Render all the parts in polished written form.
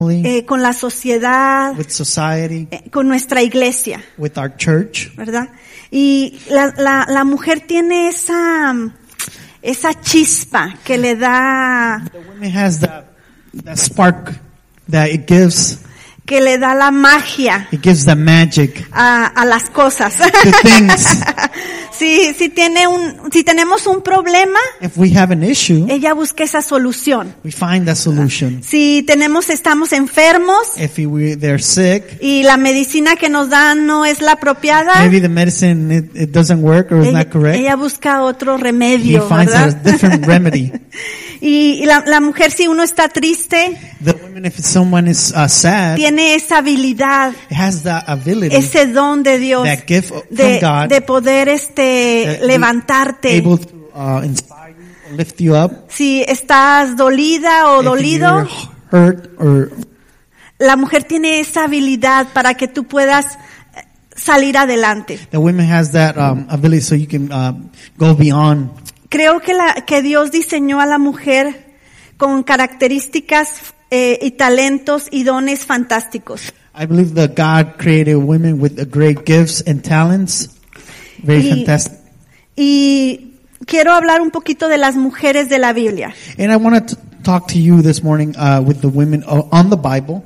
con la sociedad, with society, con nuestra iglesia, with our church. ¿verdad? Y la mujer tiene esa chispa que le da, The woman has that spark that it gives la magia the magic a las cosas. to things. Si tenemos un problema, If we have an issue, ella busca esa solución. we find that solution. Si estamos enfermos If they're sick, y la medicina que nos dan no es la apropiada, maybe the medicine it doesn't work or is not correct. ella busca otro He remedio, finds a ¿verdad? different remedy. Y la mujer, si uno está triste, The woman, if someone is sad, tiene esa habilidad, it has that ability, ese don de Dios, that gift from God, de poder levantarte. able to inspire you, or lift you up. Si estás dolida o If dolido, you're hurt, or la mujer tiene esa habilidad para que tú puedas salir adelante. the woman has that ability, so you can go beyond. Creo que Dios diseñó a la mujer con características y talentos y dones fantásticos. I believe that God created women with great gifts and talents, very fantastic. Y quiero hablar un poquito de las mujeres de la Biblia. And I want to talk to you this morning with the women on the Bible.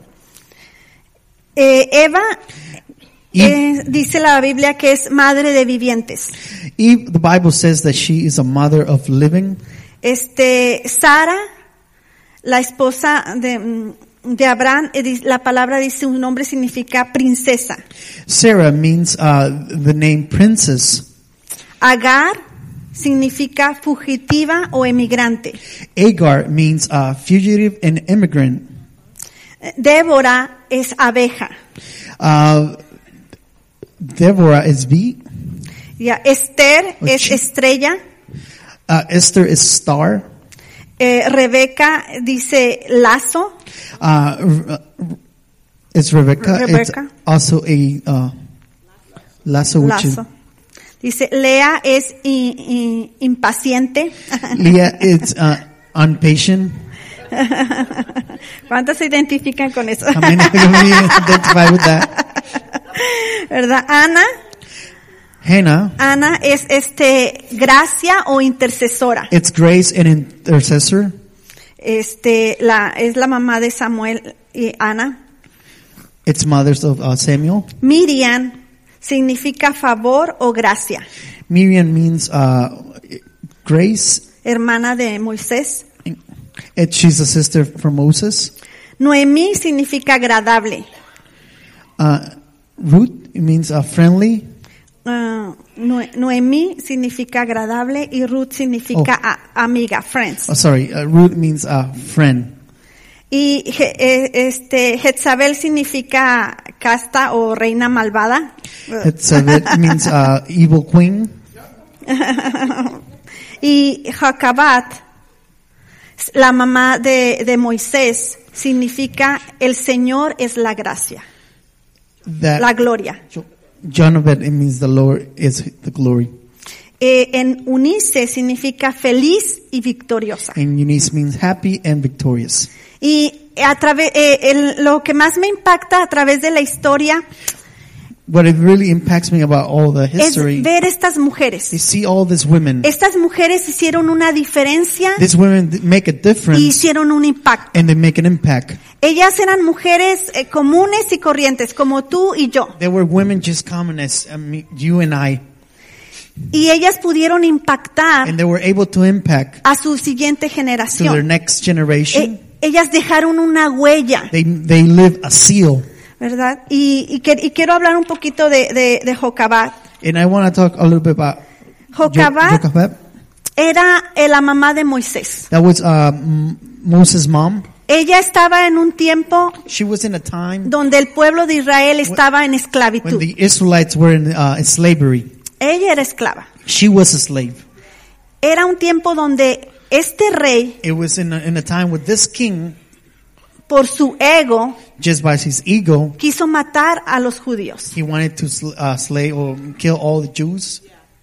Eva, dice la Biblia que es madre de vivientes. Eve, the Bible says that she is a mother of living. Sara, la esposa de Abraham, la palabra dice, un nombre significa princesa. Sarah means the name princess. Agar significa fugitiva o emigrante. Agar means fugitive and immigrant. Débora es abeja. Deborah is bee. Esther es estrella. Esther is star. Rebeca dice lazo. It's Rebecca. Rebecca. It's also a lasso. Lazo. Dice Lea es impaciente. Leah is impatient. ¿Cuántos se identifican con eso? How many of you identify with that? ¿Verdad? Hannah. Ana es gracia o intercesora. It's grace and intercessor. Es la mamá de Samuel y Ana. It's mothers of Samuel. Miriam significa favor o gracia. Miriam means grace. Hermana de Moisés. She's a sister from Moses. Noemí significa agradable. Ruth means friendly. Noemí significa agradable y Ruth significa amiga, friends. Ruth means friend. Y Jezabel significa casta o reina malvada. Jezabel means evil queen. Y Jocabat, la mamá de Moisés, significa el Señor es la gracia, la gloria. Jonabed, it means the Lord is the glory. En Unice significa feliz y victoriosa. And Eunice means happy and victorious. Y lo que más me impacta a través de la historia, what it really impacts me about all the history, es ver estas mujeres. You see all these women. Estas mujeres hicieron una diferencia. These women make a difference. Y hicieron un impacto. And they make an impact. Ellas eran mujeres comunes y corrientes, como tú y yo. They were women just common as you and I. Y ellas pudieron impactar. And they were able to impact a su siguiente generación. To their next generation. Ellas dejaron una huella. They live a seal. ¿Verdad? Y quiero hablar un poquito de Jocabat. And I want to talk a little bit about Jocabat. Era la mamá de Moisés. That was Moses' mom. Ella estaba en un tiempo She was in a time donde el pueblo de Israel estaba en esclavitud. When the Israelites were in slavery. Ella era esclava. She was a slave. Era un tiempo donde este rey, it was in a time with this king, por su ego, just by his ego, quiso matar a los judíos. He wanted to slay or kill all the Jews.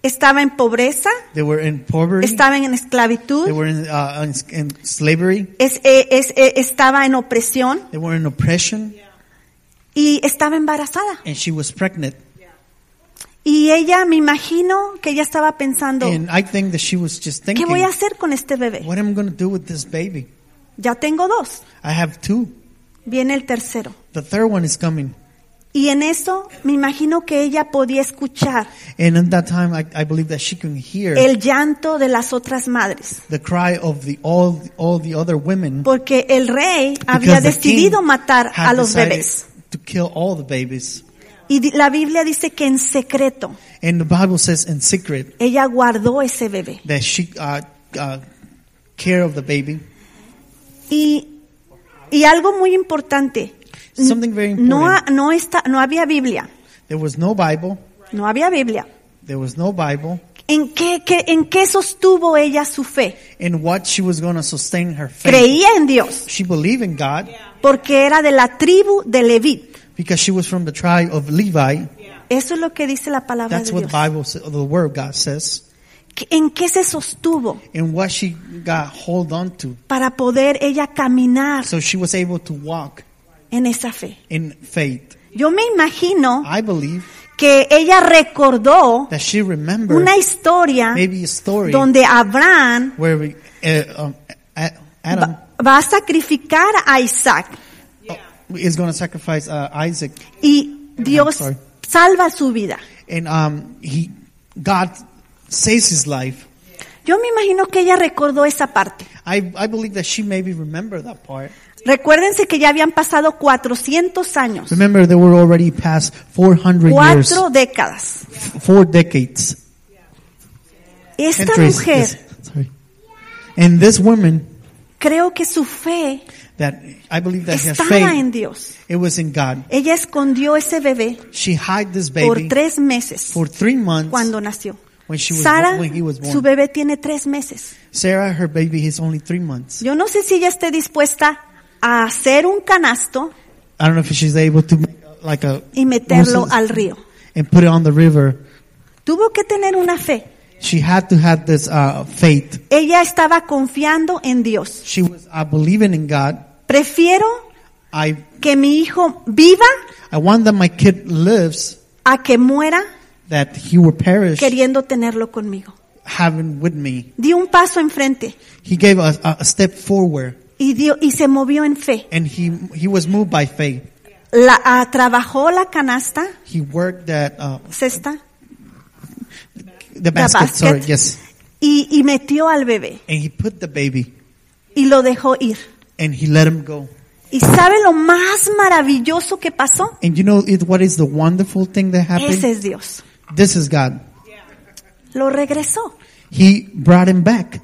estaba en pobreza, They were in poverty. estaba en They esclavitud, were in slavery. estaba en opresión They were in oppression. y estaba embarazada. And she was pregnant. Y ella, me imagino que ella estaba pensando, And I think that she was just ¿qué thinking, voy a hacer con este bebé? what am I going to do with this baby? Ya tengo 2, I have 2. viene el tercero. The third one is coming. Y en eso me imagino que ella podía escuchar And in that time, I believe that she can hear el llanto de las otras madres, the cry of all the other women, porque el rey había because the king decidido matar a had los decided bebés. to kill all the babies. Y la Biblia dice que en secreto And the Bible says in secret ella guardó ese bebé. that she care of the baby. Y algo muy importante, Something very important. no había Biblia, There was no Bible. no había Biblia. There was no Bible. ¿En qué sostuvo ella su fe? In what she was going to sustain her faith. Creía en Dios, She believed in God porque era de la tribu de Leví. because she was from the tribe of Levi. Eso es lo que dice la palabra That's de what the Dios. Bible, the Word of God says. ¿En qué se sostuvo And what she got hold on to. para poder ella caminar So she was able to walk en esa fe? in faith. Yo me imagino I believe que ella recordó that she remembered una historia maybe a story donde Abraham where Adam va a sacrificar a Isaac is going to sacrifice Isaac. y Dios sorry. salva su vida. And God saves his life. Yo me imagino que ella recordó esa parte. I believe that she maybe remembered that part. Recuérdense que ya habían pasado 400 años, Remember, they were already past 400 years, 4 décadas. 4 decades. Esta Centuries, mujer, yes, sorry. And this woman, creo que su fe that I believe that her estaba en faith, Dios. it was in God. Ella escondió ese bebé She hid this por baby 3 meses for 3 months cuando nació. when she was Sara, when he was su born. bebé tiene 3 meses. Sarah, her baby is only 3 months. Yo no sé si ella esté dispuesta a hacer un canasto I don't know if she's able to make like a y meterlo Moses al río. and put it on the river. Tuvo que tener una fe. She had to have this faith. Ella estaba confiando en Dios. She was believing in God. Prefiero I que mi hijo viva want that my kid lives, a que muera that he will perish queriendo tenerlo conmigo. having with me. Dio un paso enfrente He gave a step forward, y se movió en fe. and he was moved by faith. Trabajó la canasta, He worked that cesta, the basket. basket. Sorry, yes, y metió al bebé and he put the baby y lo dejó ir. and he let him go. ¿Y sabe lo más maravilloso que pasó? And you know what is the wonderful thing that happened? Ese es Dios. This is God. Lo regresó. He brought him back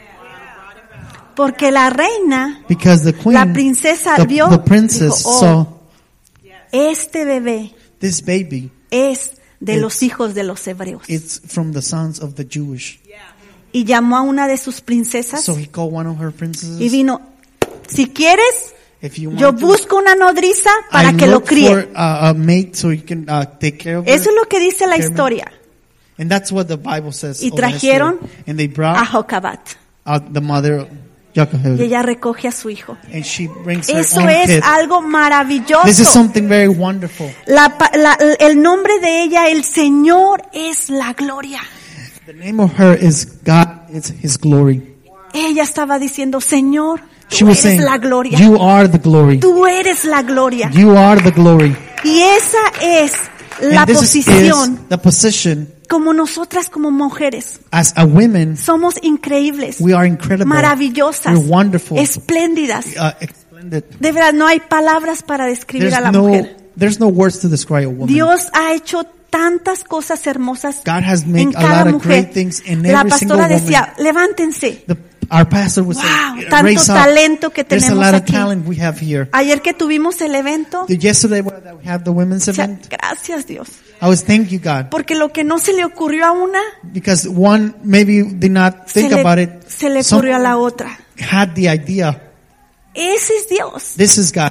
Porque la reina, because the queen, la princesa vio, the princess dijo, saw este bebé this baby. es de los hijos de los hebreos. It's from the sons of the Jewish. Y llamó a una de sus princesas So he called one of her princesses. y vino, si quieres, If you want yo to, busco una nodriza para I que lo look críe. for a maid so you can take care of her. Eso es lo que dice la Carmen. historia. And that's what the Bible says. Y of the trajeron story. And they A brought Jocabat. out the mother, Y Jochebed, ella recoge a su hijo. and she brings her Eso own es kid. algo maravilloso. This is something very wonderful. El nombre de ella, el Señor, es la gloria. The name of her is God. It's His glory. Ella estaba diciendo, Señor, She tú was eres saying, la gloria. "You are the glory. Tú eres la gloria. You are the glory." Y esa es la And this posición is the position como nosotras como mujeres. as a women. Somos increíbles, We are incredible. maravillosas, We're wonderful. espléndidas. Splendid. De verdad, no hay palabras para describir a la mujer. There's no words to describe a woman. Dios ha hecho tantas cosas hermosas God has en made a cada lot of mujer. great things in La every single pastora woman. decía, levántense. Our pastor would Wow, say, tanto "Raise up." talento que There's a tenemos lot of aquí. talent we have here. Ayer que tuvimos el evento, Yesterday when we had the women's decía, event, gracias Dios. I was thank you God Porque lo que no se le ocurrió a una, because one maybe did not think about it. se le Some ocurrió a la otra. had the idea. Ese es Dios, This is God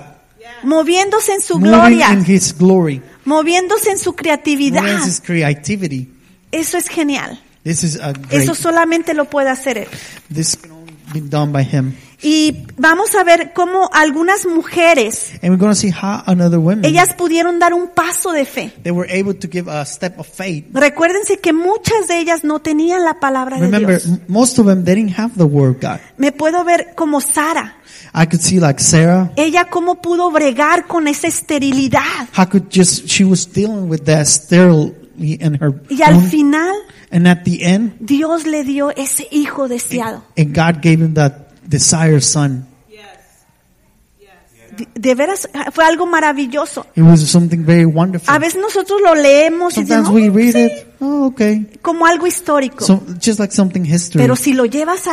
moviéndose en su moving gloria, in His glory, moviéndose en su moving in creatividad. His creativity. Eso es genial. This is a great. Eso solamente lo puede hacer Él. This can only be done by Him. Y vamos a ver cómo algunas mujeres, And we're going to see how another women, ellas pudieron dar un paso de fe. they were able to give a step of faith. Recuérdense que muchas de ellas no tenían la palabra de Remember, Dios. most of them, they didn't have the word of God. Me puedo ver como Sara. I could see like Sarah, Ella cómo pudo bregar con esa esterilidad. she was dealing with that sterile in her Y al womb. final, And at the end, Dios le dio ese hijo deseado. and God gave him that desired son. De veras, fue algo maravilloso. It was something very wonderful. A veces nosotros lo leemos y Sometimes decimos, we read sí, it, oh, okay. como algo histórico. So, just like something history. Pero si lo llevas a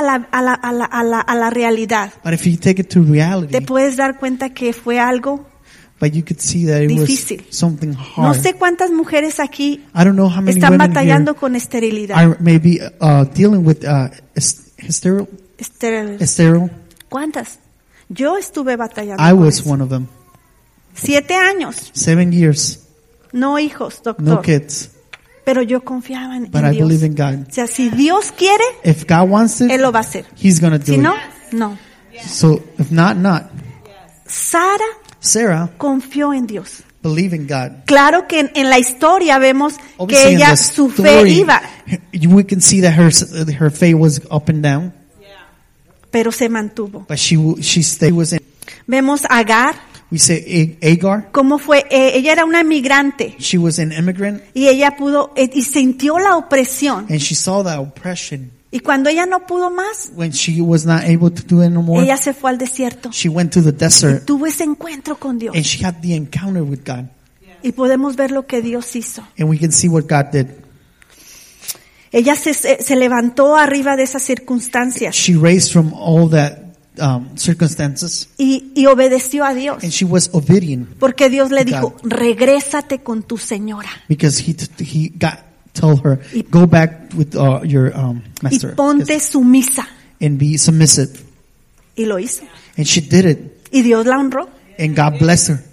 la realidad, But if you take it to reality, te puedes dar cuenta que fue algo. but you could see that it Difícil. was something hard. No sé cuántas mujeres aquí I don't know how many están women batallando here con esterilidad. are maybe dealing with sterile. Estéril. ¿Cuántas? Yo estuve batallando I con was eso. one of them. 7 años, 7 years, no hijos, doctor. no kids. Pero yo confiaba en But I Dios. believe in God. O sea, si Dios quiere, If God wants Él it, lo va a hacer. He's gonna do Si no, it. no. So if not, not. Sara Sarah confió en Dios. believed in God. Claro que en la historia vemos Obviously, que in ella, the su fe story, iba, we can see that her faith was up and down, pero se mantuvo. but she stayed. Was in. Vemos a Agar, We say Agar. cómo fue, ella era una migrante She was an immigrant, y ella pudo, y sintió la opresión. and she saw that oppression. Y cuando ella no pudo más, When she was not able to do it no more, ella se fue al desierto. she went to the desert, Tuvo ese encuentro con Dios. and she had the encounter with God. Y podemos ver lo que Dios hizo. And we can see what God did. Ella se levantó arriba de esas circunstancias She raised from all that circumstances, y obedeció a Dios. and she was obedient Porque Dios le God. dijo, regrésate con tu señora because he told her, go back with your y master ponte sumisa. and be submissive. Y lo hizo. And she did it, Y Dios la honró. and God blessed her.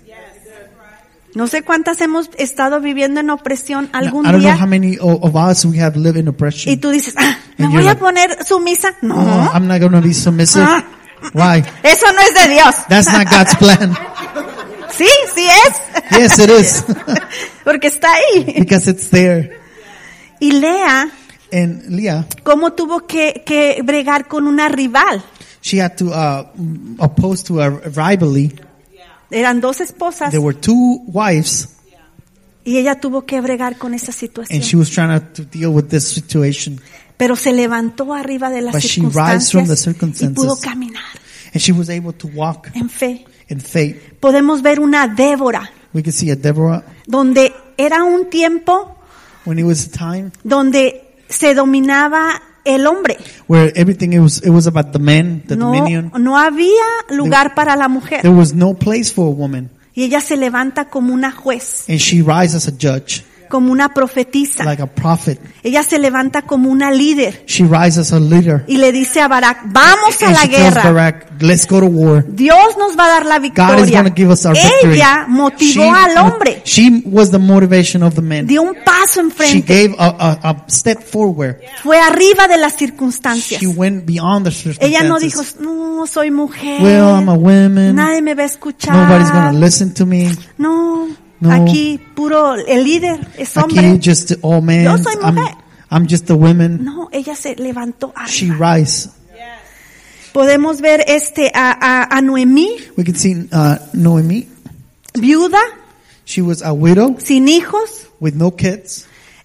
No sé cuántas hemos estado viviendo en opresión algún I don't know día how many of us we have lived in y oppression. tú dices, ¿me And voy you're a like, poner sumisa? No, No, I'm not going to be submissive. Ah. Why? eso no es de Dios. That's not God's plan. Sí, sí es. Yes, it is. Porque está ahí. Because it's there. Y Lea, And Leah, ¿cómo tuvo que bregar con una rival? she had to oppose to a rivalry. Eran 2 esposas There were 2 wives, y ella tuvo que bregar con esa and she situación. was trying to deal with this situation. Pero se levantó arriba de las But she rise from the circunstancias y pudo circumstances. caminar And she was able to walk en fe. in faith. Podemos ver una Débora, We can see a Deborah donde era un tiempo when it was a time donde se dominaba el hombre. where everything it was about the man, the No, dominion. no había lugar para la mujer. There was no place for a woman, Y ella se levanta como una juez, and she rises as a judge, como una profetisa. like a prophet. Ella se levanta como una líder She rises as a leader. y le dice a Barak, vamos a And la she tells guerra. Barak, let's go to war. Dios nos va a dar la God is victoria. going to give us our victory. Ella motivó al hombre, She was the motivation of the man. dio un paso She enfrente, gave a step forward. fue arriba de las circunstancias. She went beyond the Ella no dijo, circumstances. no, soy mujer, Well, I'm a woman. nadie me va a escuchar. Nobody's going to listen to me. No, No. aquí puro, el líder es Aquí hombre. just all men. Yo soy mujer. I'm just a woman. No, ella se levantó She arriba. rise. Podemos ver a Noemí, We can see Noemi. viuda, She was a widow sin hijos, with no kids,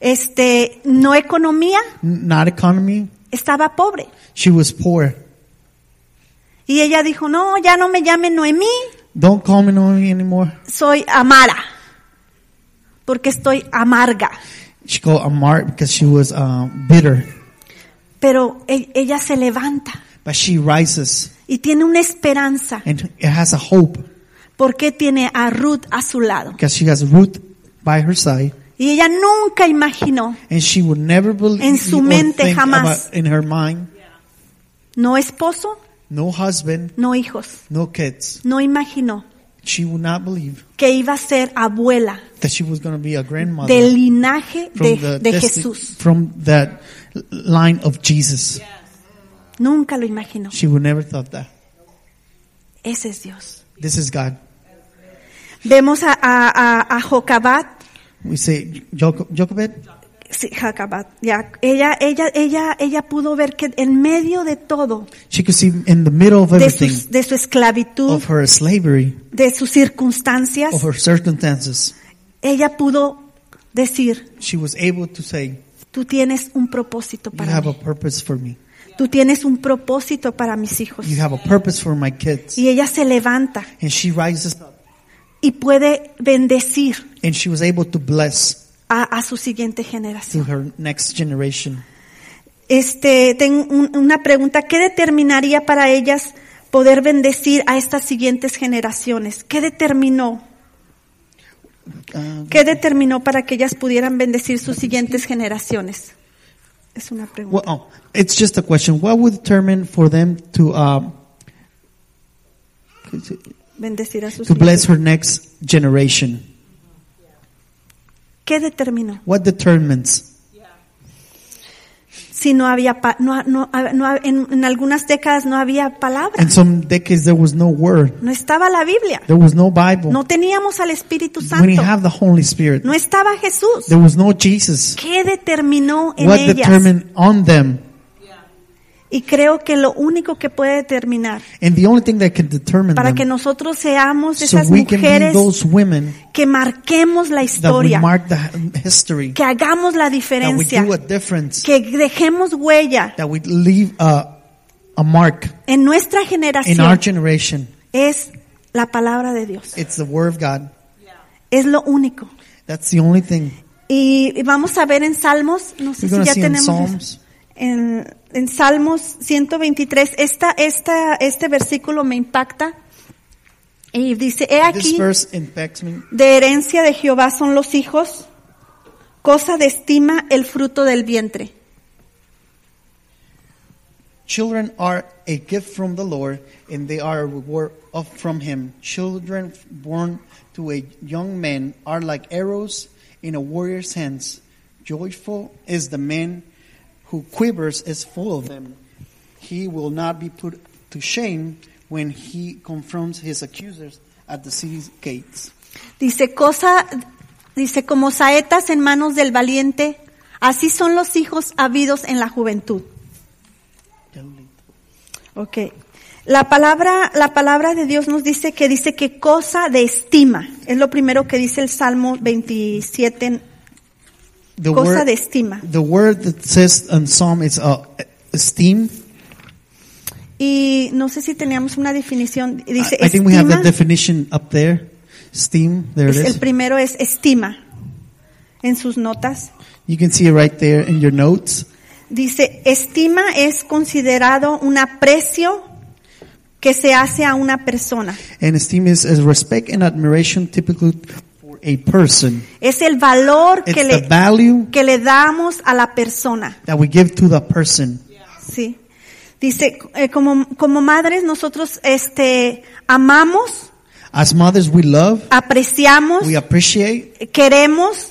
no economía, not economy. estaba pobre. She was poor. Y ella dijo, no, ya no me llamen Noemí, Don't call me Noemi anymore. soy Amara, porque estoy amarga. She called Amar because she was bitter. Pero ella se levanta But she rises y tiene una esperanza, and it has a hope porque tiene a Ruth a su lado. because she has Ruth by her side. Y ella nunca imaginó, And she would never believe En su or mente think jamás. about in her mind, no esposo, no husband, no hijos, no kids. no imaginó She would not believe que iba a ser abuela that she was going to be a grandmother del linaje from de Jesús. from that line of Jesus. Nunca lo imaginó. She would never thought that. Ese es Dios. This is God. Vemos a Jocabat. We say Jochebed. Sí, Jocabat. Ya, ella pudo ver que en medio de todo, She could see in the middle of everything, de su esclavitud, of her slavery, de sus circunstancias, of her circumstances, ella pudo decir, she was able to say, tú tienes un propósito you para have mí. a purpose for me. Tú tienes un propósito para mis hijos. You have a purpose for my kids. Y ella se levanta And she rises up y puede bendecir and she was able to bless a su siguiente to generación. her next generation. Tengo una pregunta. ¿Qué determinaría para ellas poder bendecir a estas siguientes generaciones? ¿Qué determinó? ¿Qué determinó para que ellas pudieran bendecir sus siguientes generaciones? Es una pregunta. Well, it's just a question. What would determine for them to Bendecir a sus bless siguientes. her next generation? ¿Qué determinó? What determines? Si no había, en algunas décadas no había palabra. In some decades there was no word. No estaba la Biblia. There was no Bible. No teníamos al Espíritu We didn't Santo. have the Holy Spirit. No estaba Jesús. There was no Jesus. ¿Qué determinó en What ellas? determined on them? Y creo que lo único que puede determinar And the only thing that can determine para que them, nosotros seamos so esas we can be mujeres those women que marquemos la that we historia, mark the history, que hagamos la that we diferencia, do a difference, que dejemos huella that we leave a mark en nuestra in our generación, generation. es la palabra de Dios. It's the word of God. Es lo único. That's the only thing. Y vamos a ver en Salmos, no sé We're si going to ya see in tenemos Psalms. en Salmos 123, este versículo me impacta y dice, he This aquí, verse impacts me. de herencia de Jehová son los hijos, cosa de estima el fruto del vientre. Children are a gift from the Lord, and they are a reward from Him. Children born to a young man are like arrows in a warrior's hands. Joyful is the man who quivers is full of them. He will not be put to shame when he confronts his accusers at the city's gates. Dice, como saetas en manos del valiente, así son los hijos habidos en la juventud. Okay. La palabra de Dios nos dice que cosa de estima. Es lo primero que dice el Salmo 27. Cosa de estima. The word that says in Psalm is esteem. Y no sé si teníamos una definición. Dice I think we have estima. that definition up there. Esteem, there it El is. primero es estima. En sus notas. You can see it right there in your notes. Dice, estima es considerado un aprecio que se hace a una persona. And esteem is respect and admiration typically for a person. Es el valor It's the que value le damos a la persona. that we give to the person. Sí. Dice, como madres nosotros amamos, As mothers, we love, apreciamos, we appreciate, queremos,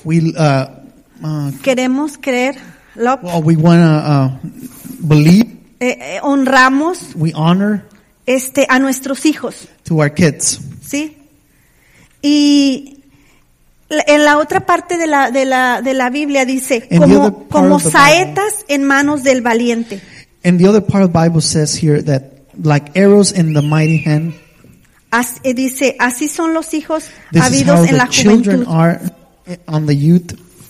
we creer, love, well, we want to believe, honramos we honor a nuestros hijos, to our kids. ¿sí? Y en la otra parte de la Biblia dice, In the other part como of the saetas en manos del valiente. And the other part of the Bible says here that like arrows in the mighty hand, Dice, así son los hijos this is how habidos en la the children juventud. are on the youth.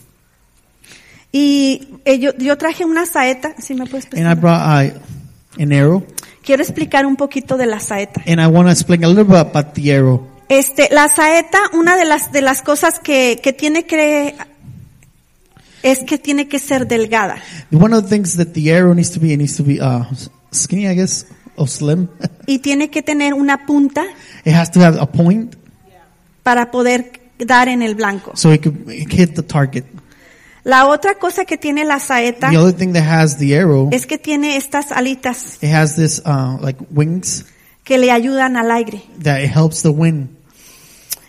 Y yo traje una saeta, si me puedes And I prestar. brought an arrow. Quiero explicar un poquito de la saeta. And I want to explain a little bit about the arrow. La saeta, una de las cosas que tiene que ser delgada. One of the things that the arrow needs to be skinny, I guess, or slim. Y tiene que tener una punta It has to have a point para poder dar en el blanco. so it could hit the target. La otra cosa que tiene la saeta The other thing that has the arrow, es que tiene estas alitas it has this like wings que le ayudan al aire. that it helps the wind.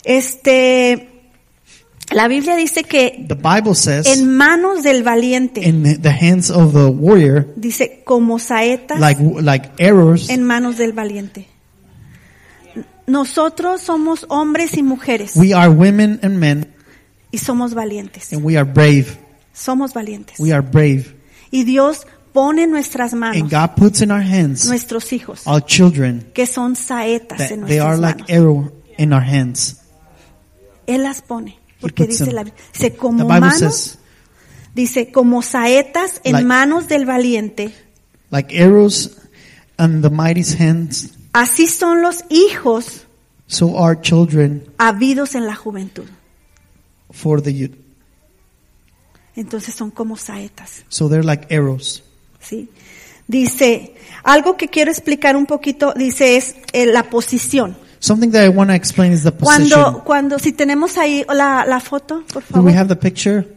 La Biblia dice que The Bible says, en manos del valiente, in the hands of the warrior, dice como saetas like arrows, en manos del valiente. Nosotros somos hombres y mujeres we are women and men, y somos valientes. and we are brave. Somos valientes. We are brave. Y Dios pone en nuestras And manos God puts in our hands nuestros hijos, our children, que son saetas en that they are nuestras like manos. arrow in our hands. Él las pone, porque puts dice them. la dice The como Bible manos, says, dice como saetas en Like- manos del valiente. like arrows in the mighty's hands, Así son los hijos so are children habidos en la juventud. for the youth. Entonces son como saetas, So they're like arrows. ¿sí? Dice, algo que quiero explicar un poquito, dice es la posición. Something that I want to explain is the position. Cuando, si tenemos ahí la foto, por Do we favor. have the picture?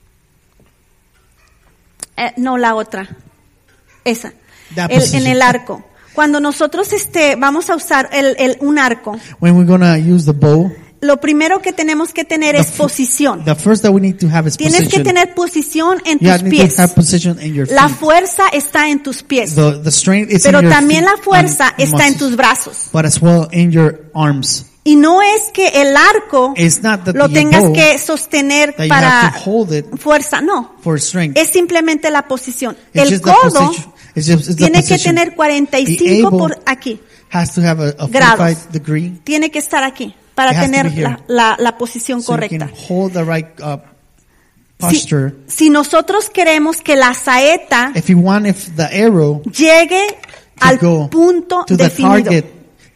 No, la otra. Esa. That En position. el arco. Cuando nosotros vamos a usar un arco, When we're going to use the bow, lo primero que tenemos que tener es posición. the first that we need to have is Tienes que position. tener posición en You tus need pies. to have position in your La feet. fuerza está en tus pies. The strength is Pero in your también feet la fuerza and está en muscles, tus brazos. but as well in your arms. Y no es que el arco It's not that lo the tengas bow que sostener that you para have to hold it fuerza, no. for strength. Es simplemente la posición. It's El just the codo position. It's the tiene que position. tener The 45 able por aquí. has to have a grados. 45 degree. Tiene que estar aquí para It has to tener be here. la posición So you correcta. can hold the right posture. Si nosotros queremos que la saeta If the arrow llegue al go punto to the definido. target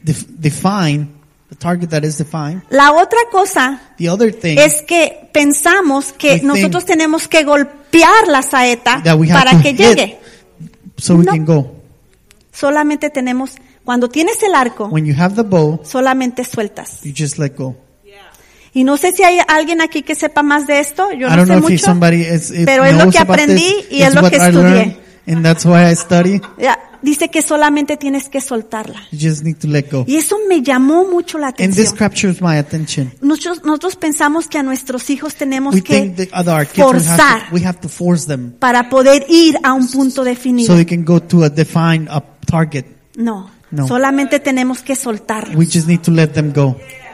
the target that is defined. La otra cosa The other thing es que pensamos que We think nosotros tenemos que golpear la saeta that we have para to que hit llegue. so we No. can go. Solamente tenemos, cuando tienes el arco, When you have the bow, solamente sueltas. you just let go. Y no sé si hay alguien aquí que sepa más de esto, yo I no don't sé know if mucho, somebody pero es lo knows que about aprendí this. y es It's lo what que I estudié. learned, and that's why I study. Ya, dice que solamente tienes que soltarla. You just need to let go. Y eso me llamó mucho la And this atención. captures my attention. Nosotros pensamos que a nuestros hijos tenemos We que think that our kids forzar we have to force them para poder ir a un punto definido. so they can go to a defined target. No, No. solamente tenemos que soltarlos. We just need to let them go.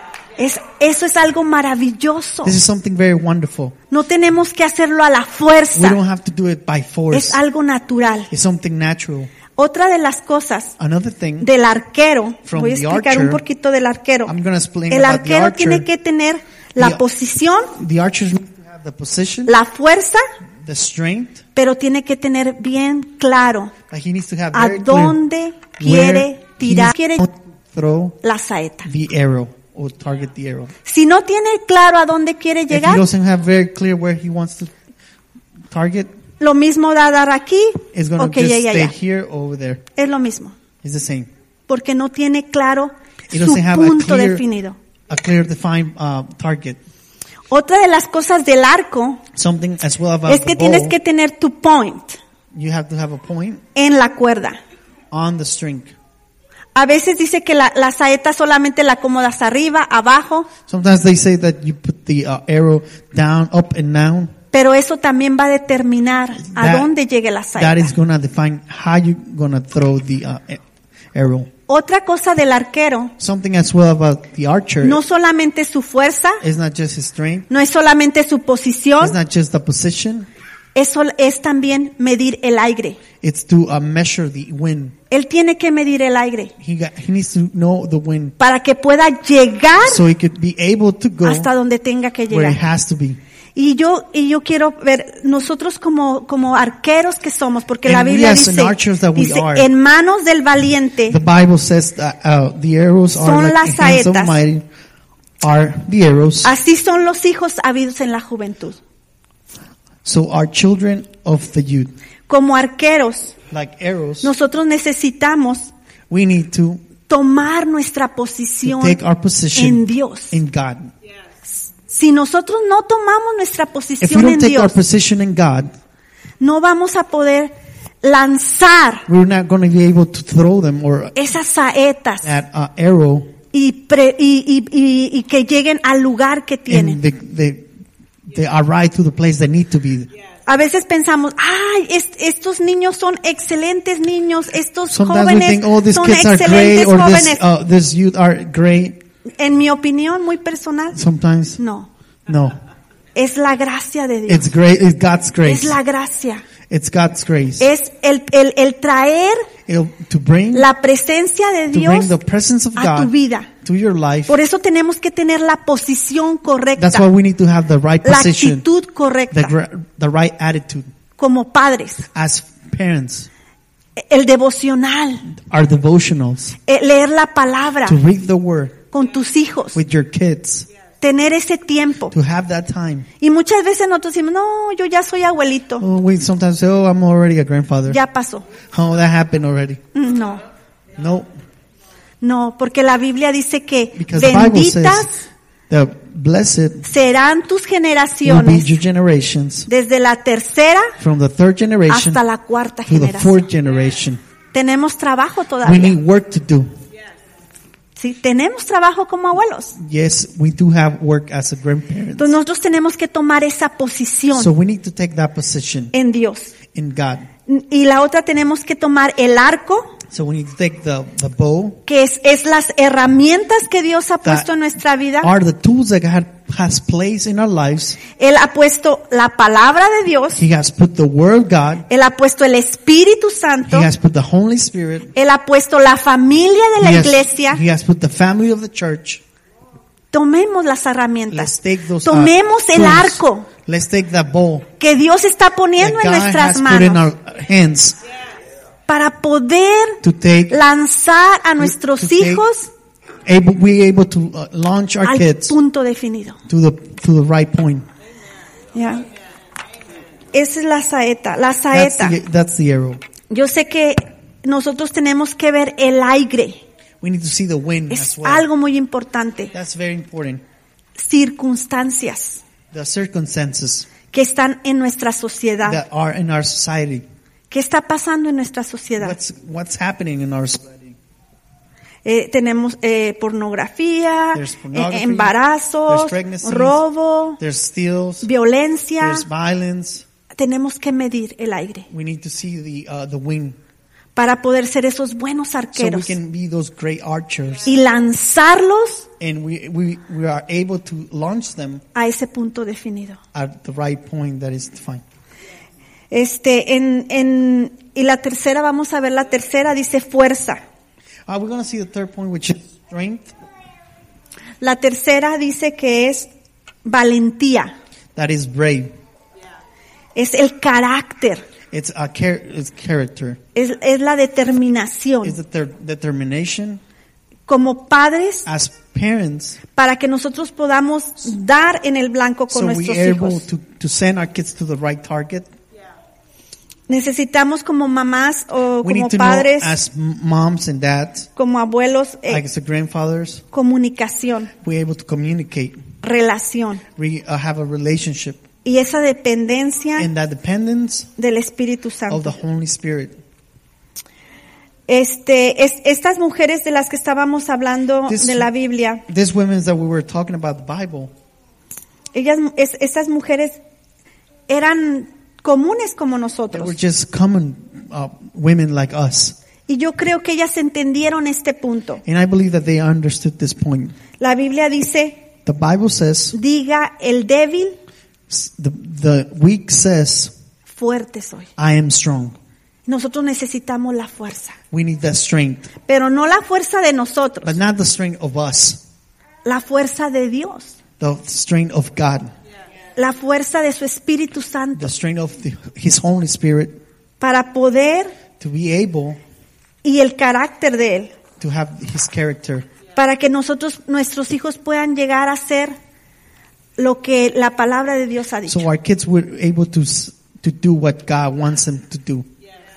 Eso es algo maravilloso. This is something very wonderful. No tenemos que hacerlo a la We fuerza. don't have to do it by force. Es algo natural. It's something natural. Otra de las cosas Another thing, del arquero, From voy a the explicar archer, un poquito del arquero. I'm going to explain El about the arquero archer. tiene que tener la The- posición, The archers need to have the position, la fuerza, the strength, pero tiene que tener bien claro but he needs to have a very clear dónde quiere where tirar, he's quiere going to throw la saeta. the arrow or target the arrow. Si no tiene claro a dónde quiere If he llegar, doesn't have very clear where he wants to target, lo mismo da dar aquí it's going o to que just llegue stay allá. here or over there. Es lo mismo, It's the same. porque no tiene claro It su doesn't have punto definido. a clear defined target. Otra de las cosas del arco Something as well about es que the tienes bow, que tener tu point you have to have a point en la cuerda. on the string. A veces dice que la saeta solamente la acomodas arriba, abajo, Sometimes they say that you put the arrow down, up and down. pero eso también va a determinar a That- dónde llegue la That saeta. is going to define how you're going to throw the arrow. Otra cosa del arquero, Something as well about the archer no solamente su fuerza, is not just his strength, no es solamente su posición, it's not just the position, eso es también medir el aire. it's to measure the wind. Él tiene que medir el aire He needs to know the wind para que pueda llegar so he could be able to go hasta donde tenga que where he llegar. has to be. Y yo quiero ver, nosotros como arqueros que somos, porque And la we Biblia as an dice, archers that we dice, are. en manos del valiente The Bible says that the arrows are Son like las the hands of saetas. mighty are the arrows. así son los hijos habidos en la juventud. So are children of the youth. Como arqueros, Like arrows, nosotros necesitamos we need to tomar nuestra posición take our position en Dios. in God. Si nosotros no tomamos nuestra If we posición en don't take our Dios, position in God, no vamos a poder lanzar we're not going to be able to throw them or esas saetas that arrow y que lleguen al lugar que tienen. And they arrive to the place they need to be. A veces pensamos, ay, estos niños son excelentes niños, estos Sometimes we jóvenes think, oh, these son kids are great, excelentes or jóvenes. this youth are great. En mi opinión muy personal, Sometimes, no. no. Es la gracia de Dios. It's great. It's God's grace. Es la gracia. It's God's grace. Es el traer To bring la presencia de Dios the presence of a tu God vida. to your life. Por eso tenemos que tener la posición correcta, That's why we need to have the right la position, actitud correcta, the right attitude como padres. as parents. El devocional, Our devotionals, leer la palabra to read the word con tus hijos, with your kids, tener ese tiempo. to have that time. Y muchas veces nosotros decimos, no, yo ya soy abuelito, Oh, we sometimes say, oh, I'm already a grandfather. ya pasó. Oh, that happened already. No, No, no, porque la Biblia dice que because the Bible benditas says that blessed serán tus will be generaciones your generations, desde la tercera from the third generation hasta la cuarta to the generación. fourth generation. Tenemos trabajo We todavía. need work to do. Sí, tenemos trabajo como abuelos. Yes, we do have work as a grandparent. Entonces nosotros tenemos que tomar esa posición So we need to take that position en Dios. in God. Y la otra tenemos que tomar el arco, So we need to take the bow, que es las herramientas que Dios ha puesto en nuestra vida. are the tools that God has placed in our lives. Él ha puesto la palabra de Dios. He has put the word of God. Él ha puesto el Espíritu Santo. He has put the Holy Spirit. Él ha puesto la familia de la iglesia. He has put the family of the church. Tomemos las Let's herramientas. take those Tomemos el tools. arco Let's take that bow que Dios está that poniendo en God nuestras has put in manos our hands para poder to take, lanzar a nuestros to take hijos we able to launch our al kids punto definido. to the right point. ¿Ya? Esa es la saeta. La saeta. That's the arrow. Yo sé que nosotros tenemos que ver el aire. We need to see the wind Es as well. algo muy importante. That's very important. Circunstancias The circumstances que están en nuestra sociedad. that are in our society. ¿Qué está pasando en nuestra sociedad? What's happening in our society? Tenemos pornografía, There's pornography, embarazos, there's pregnancies, robo, There's steals, violencia. there's violence. Tenemos que medir el aire We need to see the wind para poder ser esos buenos so we arqueros can be those great archers, y lanzarlos and we are able to launch them a ese punto definido. at the right point that is defined. Y la tercera, vamos a ver la tercera, dice fuerza. We're going to see the third point, which is strength. La tercera dice que es valentía. That is brave. Es el carácter. It's it's character. Es la determinación. It's the determination. Como padres, As parents, para que nosotros podamos dar en el blanco con so nuestros we are able hijos. to send our kids to the right target. Necesitamos como mamás o We como need to padres, know as moms and dads, como abuelos, like as the grandfathers, comunicación, we're able to communicate. relación. We have a relationship. Y esa dependencia And that dependence del Espíritu of Santo. the Holy Spirit. Estas mujeres de las que estábamos hablando This- de la Biblia, These women that we were talking about the Bible, estas mujeres eran comunes como they were nosotros. just common women like us. Y yo creo que ellas entendieron este punto. And I believe that they understood this point. La Biblia dice, The Bible says, diga el débil, the weak says, fuerte soy. I am strong. Nosotros necesitamos la fuerza, We need that strength. pero no la fuerza de nosotros, But not the strength of us. la fuerza de Dios, The strength of God. la fuerza de su Espíritu Santo, The strength of His Holy Spirit para poder, to be able y el carácter de Él, to have His character. para que nuestros hijos puedan llegar a ser lo que la palabra de Dios ha dicho. So our kids were able to do what God wants them to do.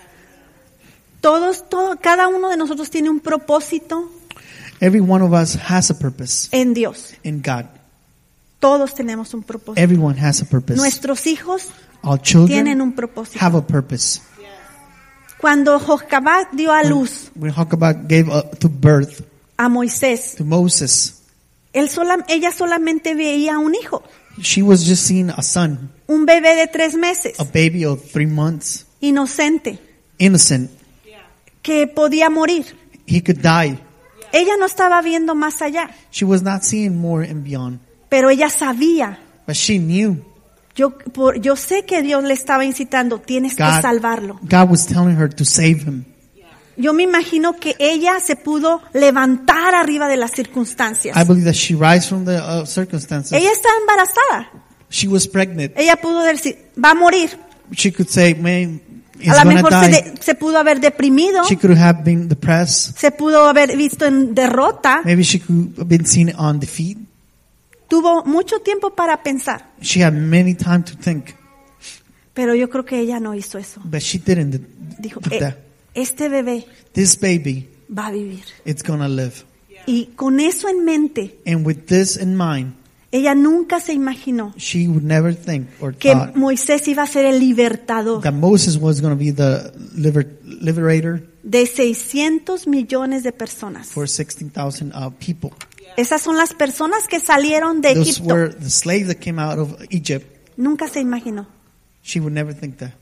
Cada uno de nosotros tiene un propósito Every one of us has a purpose en Dios. in God. Todos tenemos un propósito. Everyone has a purpose. Nuestros hijos Our children tienen un propósito. have a purpose. Cuando Jocabad dio a luz, When Huckabah gave to birth, a Moisés, to Moses. ella solamente veía un hijo, She was just seeing a son, un bebé de 3 meses, a baby of 3 months, inocente, innocent. que podía morir. He could die. Ella no estaba viendo más allá, She was not seeing more and beyond, pero ella sabía. but she knew Yo sé que Dios le estaba incitando, tienes que salvarlo. God was telling her to save him. Yo me imagino que ella se pudo levantar arriba de las circunstancias. I believe that she rise from the circumstances. Ella estaba embarazada. She was pregnant. Ella pudo decir, va a morir. She could say, man, he's A lo gonna mejor die. se pudo haber deprimido, She could have been depressed. se pudo haber visto en derrota. Maybe she could have been seen on defeat. Tuvo mucho tiempo para pensar, She had many time to think, pero yo creo que ella no hizo eso. but she didn't Dijo, do that. este bebé This baby, va a vivir. it's gonna live. Y con eso en mente, And with this in mind, ella nunca se imaginó she would never think or que thought Moisés iba a ser el libertador that Moses was going to be the liberator de 600 millones de personas. for 16,000 people. Esas son las personas que salieron de Those Egipto. were the slaves that came out of Egypt. Nunca se imaginó. She would never think that.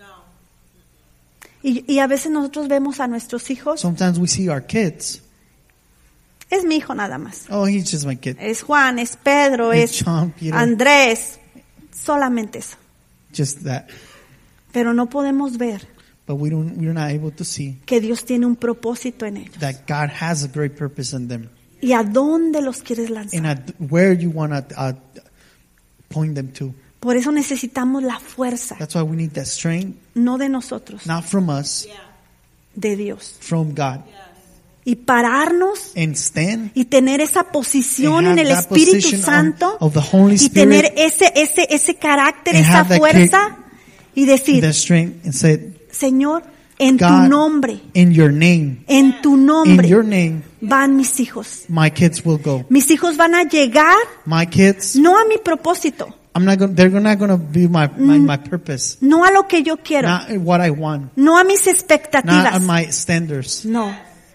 Y a veces nosotros vemos a nuestros hijos, Sometimes we see our kids. es mi hijo nada más. Oh, he's just my kid. Es Juan, es Pedro, It's es John, Peter. Andrés. Solamente eso. Just that. Pero no podemos ver But we're not able to see que Dios tiene un propósito en ellos. that God has a great purpose in them. ¿Y a dónde los quieres lanzar? And where you want to point them to. Por eso necesitamos la fuerza, That's why we need that strength, no de nosotros, not from us, de Dios. from God. Y pararnos And stand y tener esa posición and en el have that Espíritu position Santo of the Holy y Spirit tener ese carácter, and esa have that fuerza y and decir, that strength and say, Señor, en tu God, nombre, in your name, en tu in nombre your name, van mis hijos. my kids will go. Mis hijos van a llegar My kids, no a mi propósito, they're not going to be my purpose. no a lo que yo quiero, Not what I want. no a mis Not expectativas, on my standards. no,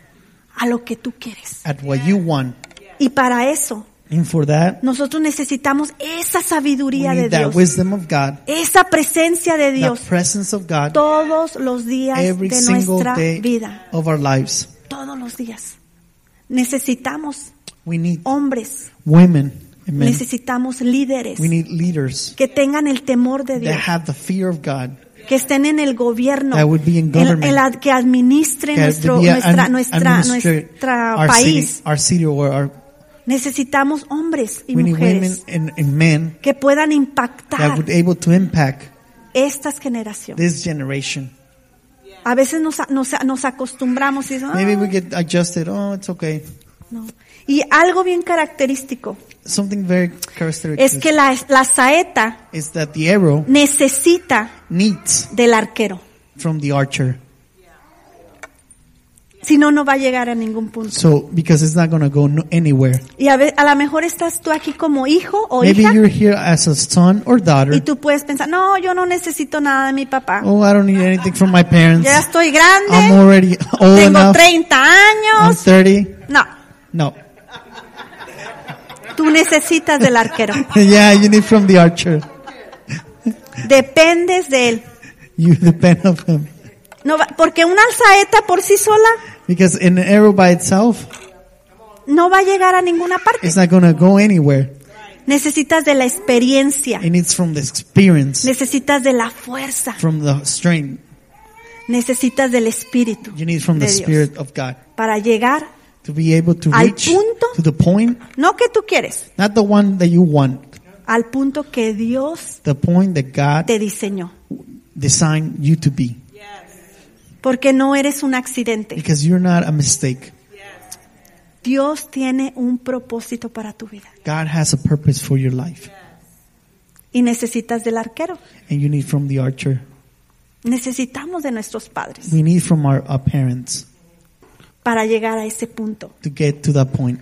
a lo que tú quieres. At what you want. Y para eso And for that, nosotros necesitamos esa we sabiduría de need that Dios, wisdom of God, esa presencia de the Dios presence of God, todos los días every de single nuestra day vida, of our lives. todos los días. Necesitamos We need hombres, women and men. necesitamos líderes We need leaders que tengan el temor de Dios, that have the fear of God, que estén en el gobierno, that would be in government, que administren that would be administer nuestra our país. city, our city or our. Necesitamos hombres y We need women mujeres and men que puedan that impactar would able to impact estas generaciones. this generation. A veces nos acostumbramos y decimos, Maybe we get adjusted. Oh, it's okay. no. Y algo bien característico Something very characteristic es que la saeta is that the arrow necesita needs del arquero. from the archer. Si no, no va a llegar a ningún punto. So, because it's not going to go anywhere. Y a lo mejor estás tú aquí como hijo o Maybe hija you're here as a son or y daughter. tú puedes pensar, no, yo no necesito nada de mi papá. Oh, I don't need anything from my parents. Ya estoy I'm grande, already old tengo enough. 30 I'm años. 30. No, No. tú necesitas del arquero. Yeah, you need from the archer. Dependes de él. You depend on him. No, porque una saeta por sí sola Because an arrow by itself, no va a llegar a ninguna parte. it's not going to go anywhere. Necesitas de la experiencia. It needs from the experience, Necesitas de la fuerza. from the strength. Necesitas del Espíritu You need from the de Dios Spirit of God para llegar to be able to al reach punto, to the point, no que tú quieres, not the one that you want, al punto que Dios the point that God te diseñó. designed you to be. Porque no eres un accidente. Because you're not a mistake. Dios tiene un propósito para tu vida. God has a purpose for your life. Y necesitas del arquero. And you need from the archer. Necesitamos de nuestros padres We need from our parents para llegar a ese punto. to get to that point.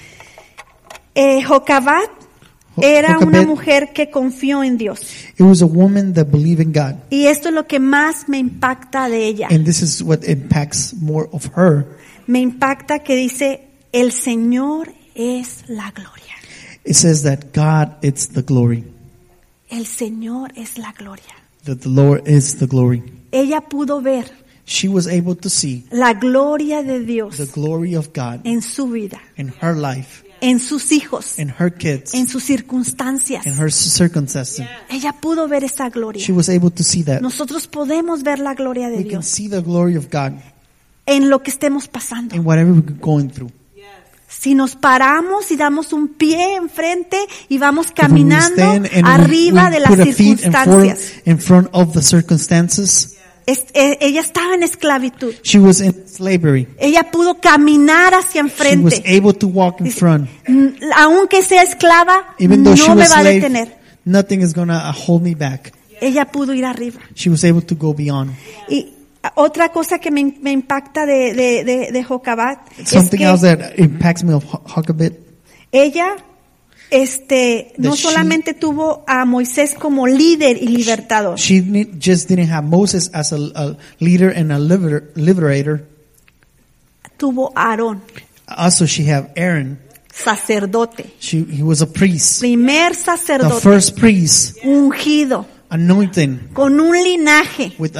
Jocabat era Jochebed, una mujer que confió en Dios. It was a woman that believed in God. Y esto es lo que más me impacta de ella. And this is what impacts more of her. Me impacta que dice el Señor es la gloria. It says that God is the glory. El Señor es la gloria. That the Lord is the glory. Ella pudo ver She was able to see la gloria de Dios the glory of God en su vida, in her life, en sus hijos, in her kids, en sus circunstancias. in her circumstances. Ella pudo ver esa gloria. She was able to see that. Nosotros podemos ver la gloria de We can Dios see the glory of God en lo que estemos pasando. in whatever we're going through. Si nos paramos y damos un pie enfrente y vamos If we caminando stand and arriba we de las put a feet circunstancias. in front of the circumstances, Ella estaba en esclavitud. she was in slavery. Ella pudo caminar hacia She was enfrente. able to walk in Dice, front. Aunque sea esclava, Even though she no me was va a slave, detener. nothing is going to hold me back. Ella pudo ir arriba. She was able to go beyond. Y otra cosa que me impacta de Jocabat es Something que else that impacts me of Huckabee, ella no she- solamente tuvo a Moisés como líder y libertador, she just didn't have Moses as a leader and a liberator. tuvo a Aarón, Also, she had Aaron. sacerdote, He was a priest, primer the sacerdote, first priest, ungido, anointing con un linaje, with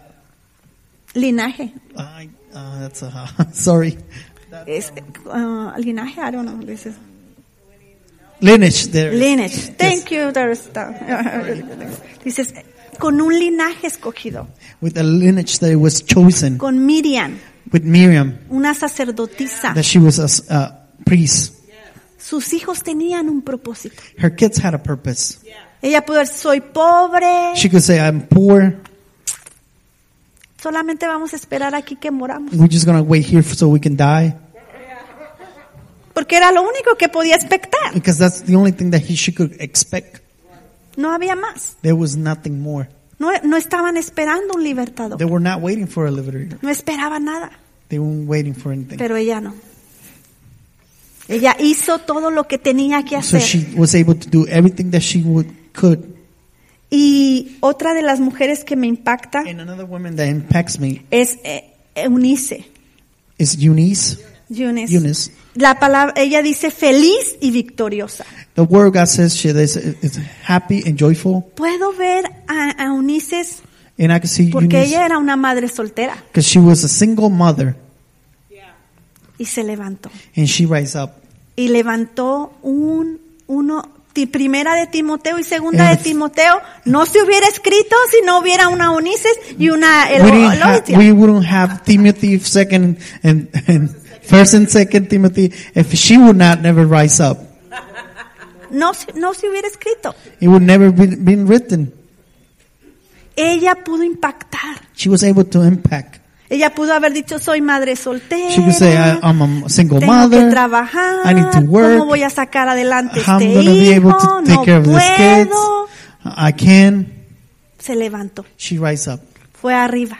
that's sorry, linaje, I don't know, this is lineage. There, lineage. Thank you, dices, con un linaje escogido, with a lineage that was chosen. con Miriam, With Miriam, una sacerdotisa. that she was a priest. Sus hijos tenían un propósito. Her kids had a purpose. Ella pudo decir, soy pobre, She could say, "I'm poor. solamente vamos a esperar aquí que moramos. We're just gonna wait here so we can die," Porque era lo único que podía expectar. because that's the only thing that she could expect. No había más. There was nothing more. No estaban esperando un libertador. They were not waiting for a liberator. No esperaban nada. They weren't waiting for anything. Pero ella no. Ella hizo todo lo que tenía que So hacer. she was able to do everything that she could. Y otra de las mujeres que me impacta And another woman that impacts me es Eunice. is Eunice. Eunice. La palabra, ella dice feliz y victoriosa. The word of God says she is happy and joyful. Puedo ver a Eunice And I can see porque Eunice ella era una madre soltera because she was a single mother y se levantó. and she rise up. Y levantó primera de Timoteo y segunda de And Timoteo. No se hubiera escrito si no hubiera una Eunice y una We wouldn't have Timothy second and first and second Timothy if she would not never rise up. No se hubiera escrito. It would never been written. Ella pudo impactar. She was able to impact. Ella pudo haber dicho, soy madre soltera. She could say, I'm a single tengo mother. que trabajar. I need to work. ¿Cómo voy a sacar adelante How I'm este going to be able hijo? to take No care of these kids. puedo. I can. Se levantó. She rise up. Fue arriba.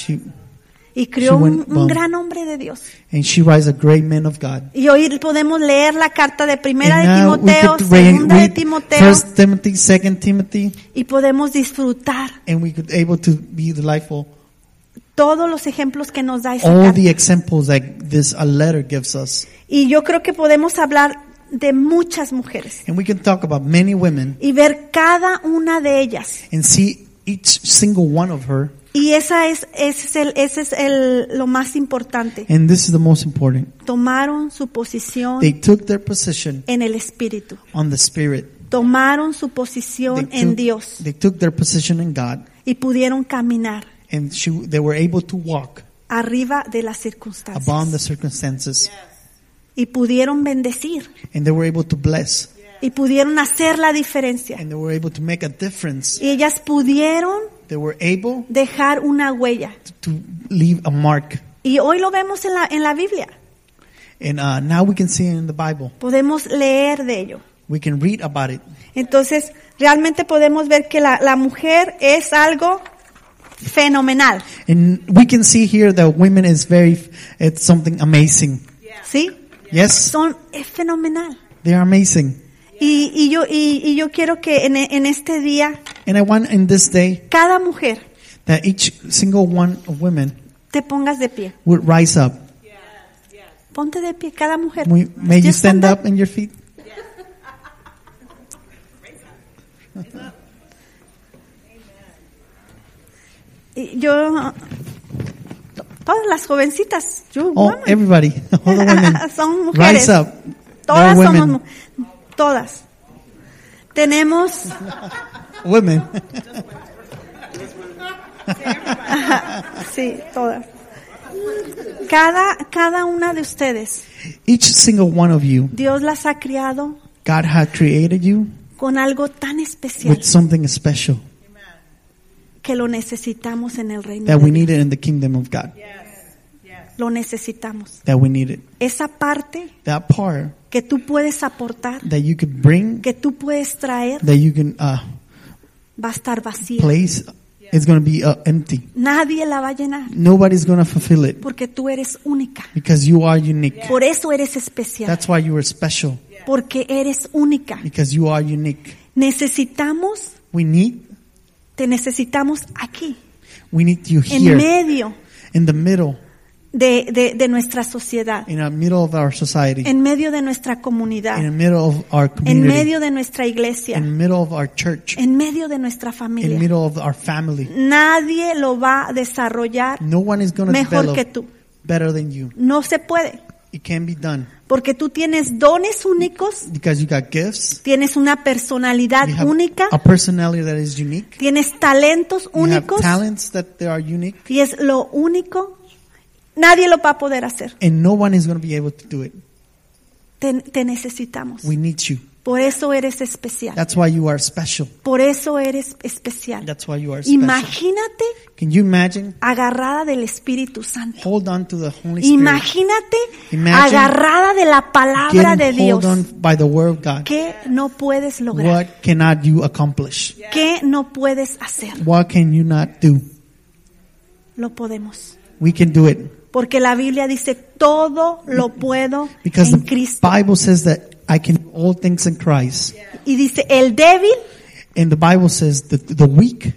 Y She crió went un gran hombre de Dios. And she rise a great man of God. Y hoy podemos leer la carta de primera And de now we Timoteo, could segunda de read Timoteo, First Timothy, Second Timothy, y podemos disfrutar and we could able to be delightful. todos los ejemplos que nos da esa All carta. the examples that this a letter gives us. Y yo creo que podemos hablar de muchas mujeres And we can talk about many women y ver cada una de ellas. and see each single one of her. Y ese es lo más importante. And this is the most important. Tomaron su posición They took their position en el Espíritu. on the Spirit. Tomaron su posición en Dios They took their position in God. y pudieron caminar And they were able to walk arriba de las above the circunstancias. circumstances. Y pudieron bendecir. And they were able to bless. Y pudieron hacer la diferencia. And they were able to make a difference. Y ellas pudieron They were able dejar una huella. to leave a mark. Y hoy lo vemos en la Biblia. And now we can see it in the Bible. Podemos leer de ello. We can read about it. Entonces, realmente podemos ver que la mujer es algo fenomenal. And we can see here that women it's something amazing. ¿Sí? Yes, Es fenomenal. they are amazing. Y yo quiero que en este día, And I want in this day cada mujer that each single one of women te pongas de pie. would rise up. Ponte de pie, cada mujer. May you Just stand up in your feet. Y yo, todas las jovencitas, Oh, everybody, all the women, son mujeres. rise up. Todas They're somos, women. todas. Tenemos, Women. sí, todas. Cada una de ustedes, Each single one of you, Dios las ha criado God had created you con algo tan especial with something special que lo necesitamos en el reino that de we Dios. needed in the kingdom of God. Lo necesitamos. That we needed. Esa parte That part que tú puedes aportar, that you could bring, que tú puedes traer, that you can va a estar vacía. place, is going to be empty. Nadie la va a llenar Nobody's going to fulfill it porque tú eres única. because you are unique. Por eso eres especial. That's why you are special, Porque eres única. because you are unique. Necesitamos, Te necesitamos aquí, we need you en here, medio in the middle, de nuestra sociedad, in the middle of our society, en medio de nuestra in comunidad, the middle of our en community, medio de nuestra iglesia, in the middle of our church, en medio de nuestra in the familia. middle of our family. Nadie lo va a desarrollar No one is going to mejor que develop tú. better than you. No se puede, It can be done porque tú tienes dones únicos, because you got gifts. tienes una personalidad You have única, a personality that is unique. tienes talentos You have únicos talents that they are unique, y es lo único. Nadie lo va a poder hacer. and no one is going to be able to do it. Te necesitamos. We need you. Por eso eres especial. That's why you are special. Por eso eres especial. That's why you are special. Imagínate Can you imagine? agarrada del Espíritu Santo. Hold on to the Holy Spirit. Imagínate Imagine agarrada de la palabra de Getting Dios. hold on by the word of God. ¿Qué no puedes lograr? What cannot you accomplish? ¿Qué no puedes hacer? What can you not do? Lo podemos. We can do it Porque la Biblia dice, todo lo puedo because en the Cristo. Bible says that I can do all things in Christ. Y dice, el débil, And the Bible says that the weak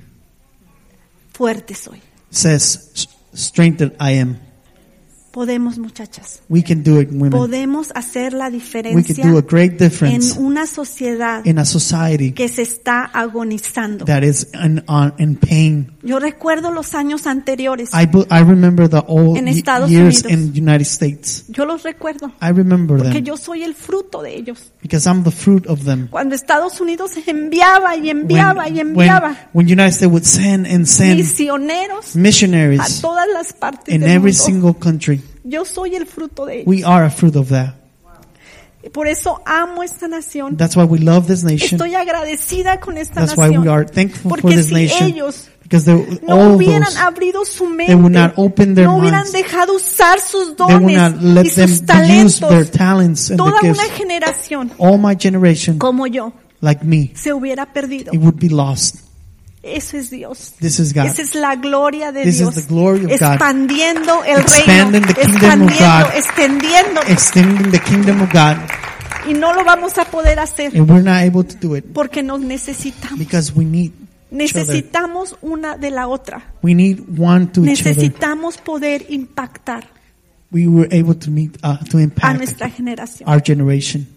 fuerte soy. says strengthened I am. Podemos, muchachas. We can do it, women. Podemos hacer la We can diferencia do a great en difference una sociedad in a society que se está agonizando. that is in pain. Yo recuerdo los años anteriores. I remember the old En Estados years Unidos. in the United States. Yo los recuerdo. I remember Porque them yo soy el fruto de ellos. because I'm the fruit of them. Cuando Estados Unidos enviaba y enviaba y enviaba When United States would send and send misioneros a missionaries todas las partes in del every mundo. single country, Yo soy el fruto de ellos. we are a fruit of that. Y por eso amo esta nación. That's why we love this nation. Estoy agradecida con esta That's why nación. we are thankful for Porque this si nation. ellos Because no all hubieran those, abrido su mente, they would not open their no hubieran minds. dejado usar sus They would dones not let y them sus use talentos, their talents and toda their una gifts. generación All my generation, como yo like me, se hubiera perdido. it would be lost. Eso es Dios. This is God. Esa es la gloria de This is Dios. the glory of God. Expandiendo el Expanding reino, the kingdom of God. extendiendo. Extending the kingdom of God, Y no lo vamos a poder hacer and we're not able to do it porque nos necesitamos. because we need each other. Necesitamos una de la otra. We need one to each other. Necesitamos poder impactar We were able to to a impact nuestra generación. our generation.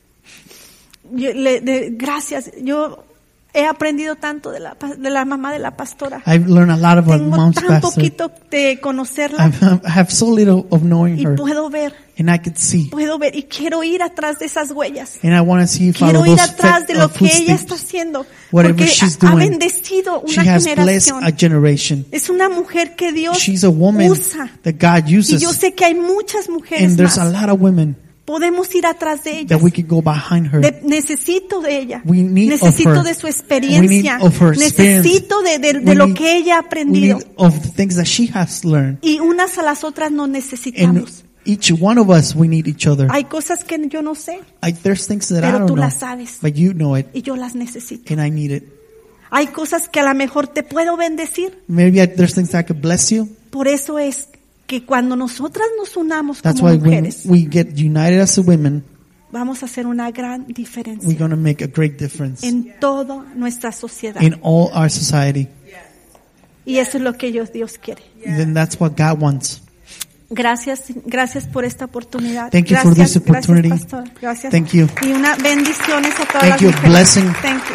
Gracias. Yo he aprendido tanto de la mamá de la pastora. I've learned a lot about Tengo mom's tan pastor. poquito de conocerla I have so little of knowing y her, puedo ver and I could see, y quiero ir atrás de esas huellas. and I want to see follow Quiero ir those atrás de lo que ella está footsteps. haciendo Whatever porque she's ha doing, bendecido She una has blessed generación. a generation. Es una mujer que Dios She's a woman usa. that God Y uses, yo sé que hay muchas mujeres and there's a más. lot of women Podemos ir atrás de ellas. that we can go behind her. Necesito de ella. We need of Necesito her. de su We experiencia. need of her experience. Necesito de We lo need- que ella ha We aprendido. need of the things that she has learned. Y unas a las otras nos And necesitamos. each one of us, we need each other. Hay cosas que yo no sé, There's things that I pero don't tú know, las sabes. but you know it, Y yo las necesito. and I need it. Hay cosas que a lo mejor te puedo bendecir. Maybe there's things that I could bless you. Por eso es que cuando nosotras nos unamos That's como why when mujeres, we get united as a women, vamos a hacer una gran we're diferencia going to make a great difference en toda nuestra sociedad. in all our society. Y eso es lo que Dios quiere. And then that's what God wants. Gracias por esta oportunidad. Thank you gracias, for this opportunity. Gracias, pastor. Gracias. Thank you. Y una bendiciones a todas Thank las you. mujeres. Blessing. Thank you.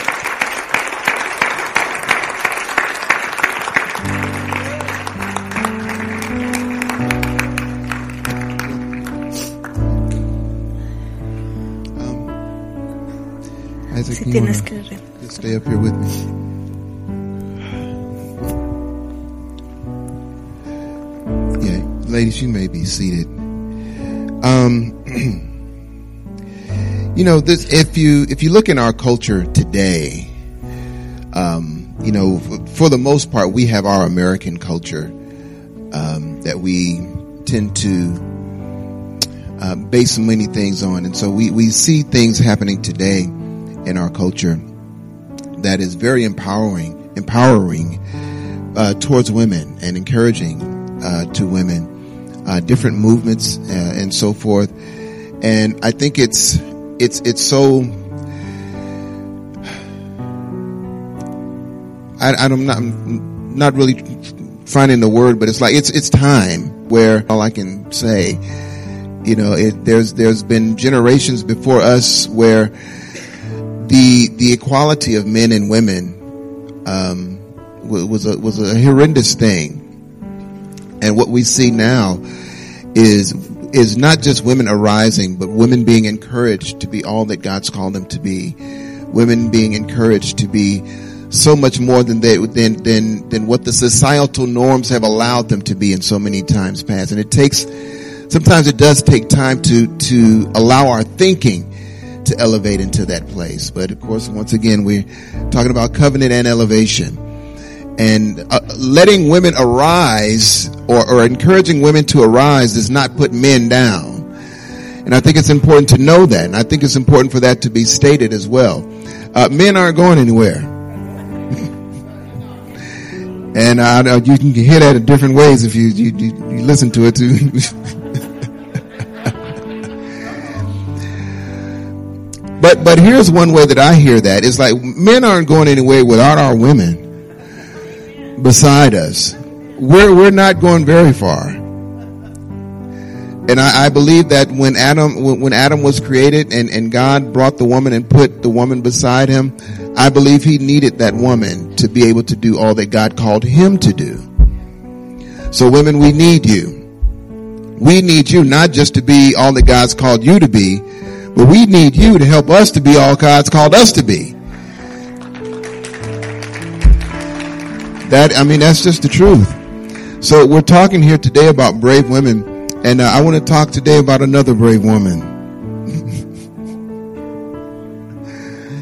Isaac, Si you tienes wanna que just stay up here with me? Yeah, ladies, you may be seated. You know, this, if you look in our culture today, you know, for the most part, we have our American culture, that we tend to, base many things on. And so we see things happening today in our culture that is very empowering, towards women and encouraging, to women, different movements, and so forth. And I think it's so, I'm not really finding the word, but it's like, it's time where all I can say, you know, there's been generations before us where the equality of men and women, was a horrendous thing. And what we see now is not just women arising, but women being encouraged to be all that God's called them to be. Women being encouraged to be so much more than what the societal norms have allowed them to be in so many times past. And sometimes it does take time to allow our thinking to elevate into that place. But of course, once again, we're talking about covenant and elevation. And letting women arise or encouraging women to arise does not put men down. And I think it's important to know that. And I think it's important for that to be stated as well. Men aren't going anywhere. And you can hear that in different ways if you listen to it too. But here's one way that I hear that. It's like men aren't going anywhere without our women beside us. We're not going very far. And I believe that when Adam was created and God brought the woman and put the woman beside him, I believe he needed that woman to be able to do all that God called him to do. So women, we need you. We need you not just to be all that God's called you to be, but we need you to help us to be all God's called us to be. That's just the truth. So we're talking here today about brave women, and I want to talk today about another brave woman.